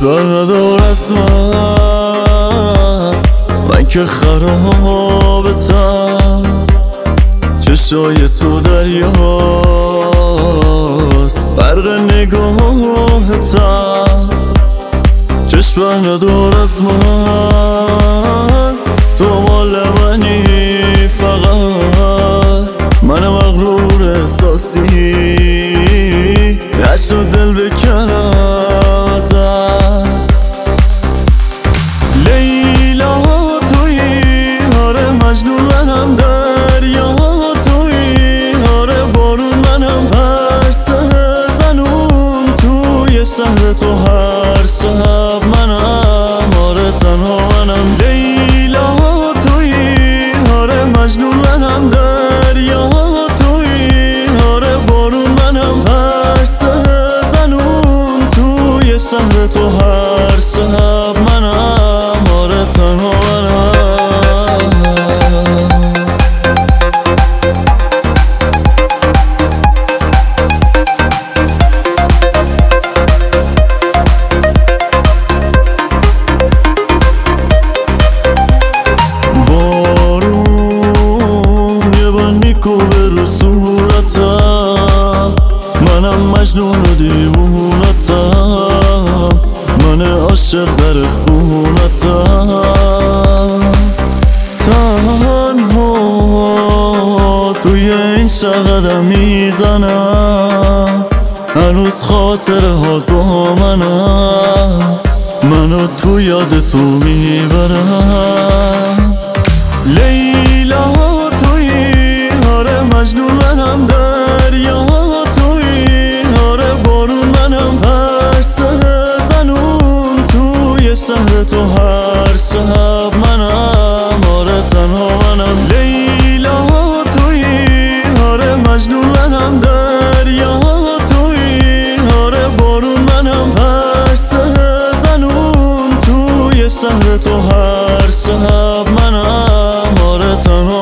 بردار از من که خرابتم، چشای تو دریاست برق نگاهتم. چشم بردار از من، تو مال منی فقط، من مغرور احساسی نشد دل بکنم ازت. لیلا تویی، آره مجنون منم، دریا تویی، آره بارون منم، هر زنون توی شهر تو هر شب منم، آره تنها منم. لیلا تویی، آره مجنون منم، دریا تویی، آره بارون منم، هر زنون توی شهر تو هر شب منم، آره تنها منم. کوبه رو صورتم، منم مجنون و دیوونتم، من عاشق در خونتم. تنها توی این شهر قدم میزنم، هنوز خاطره ها با منم، منو تو یاد تو میبرم. لیلا تویی، آره مجنون منم، دریا تویی، آره بارون منم، هر زنون توی شهر تو هر شب منم، آره تنها منم. لیلا تویی، آره مجنون منم، دریا تویی، آره بارون منم، هر زنون توی شهر تو هر شب منم، آره تنها